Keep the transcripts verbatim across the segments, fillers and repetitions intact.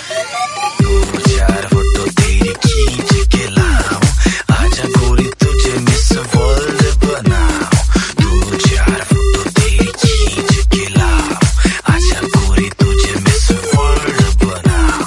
चार फोटो तेरी खींच के लाऊं, आजा गोरी तुझे मिस वर्ल्ड बनाऊं। दो चार फोटो तेरी खींच के लाऊं, आजा गोरी तुझे मिस वर्ल्ड बनाऊं।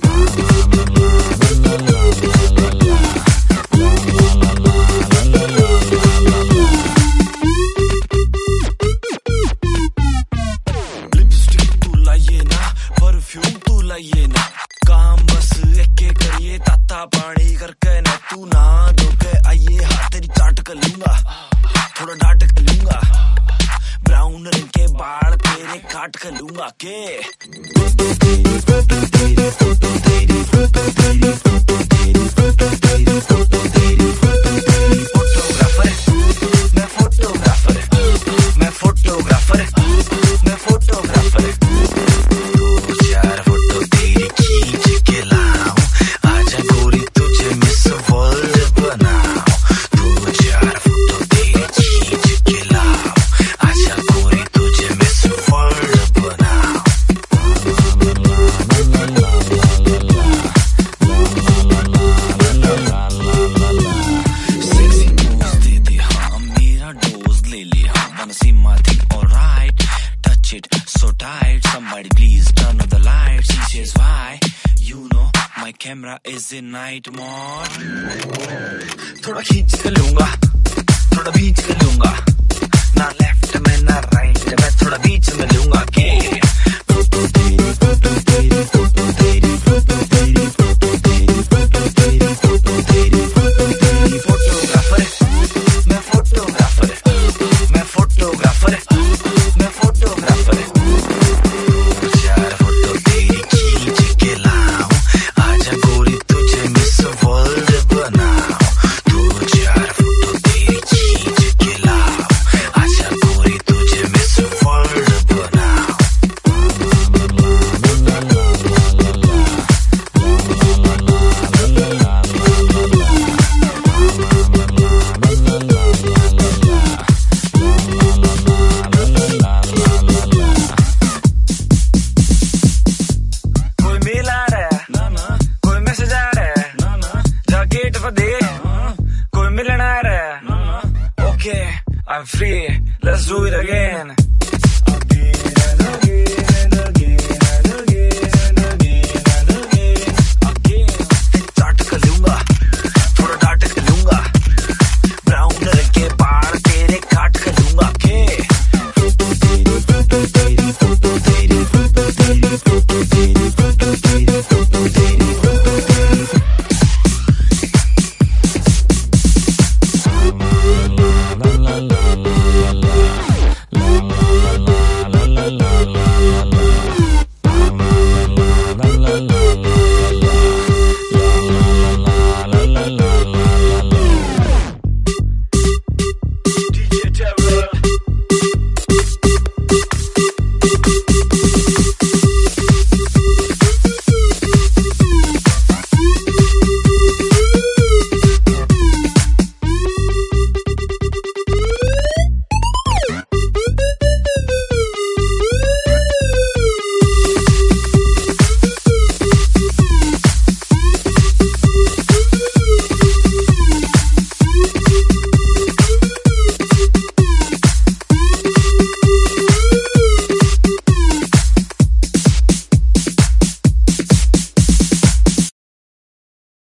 लिपस्टिक तू लाइए ना, परफ्यूम तू लाइए ना, काम बस एक करिए, ताता पानी करके ना तू ना धोके आइए, हाथ तेरी चाट कर लूंगा, थोड़ा डांट कर लूंगा, ब्राउन रंग के बाल तेरे काट कर लूंगा के। फोटो तेरी फोटो तेरी फोटो तेरी फोटो तेरी फोटो तेरी फोटो तेरी फोटो तेरी फोटो तेरी फोटोग्राफर, मैं फोटोग्राफर, मैं फोटोग्राफर, मैं फोटोग्राफर। दो चार फोटो तेरी खींच के लाऊं, आजा गोरी तुझे मिस वर्ल्ड बनाऊं। दो चार फोटो तेरी खींच के लाऊं, आजा गोरी तुझे मिस वर्ल्ड बनाऊं। सेक्सी पोज दे दे हाँ, मेरा डोज ले ले हाँ, wanna see my thing alright, touch it so tight, somebody please turn on the lights. He says why, you know my camera is in night mode. थोड़ा खींच कर लूंगा, थोड़ा बीच कर लूंगा, ना लेफ्ट में ना राइट में, थोड़ा बीच में लूंगा के।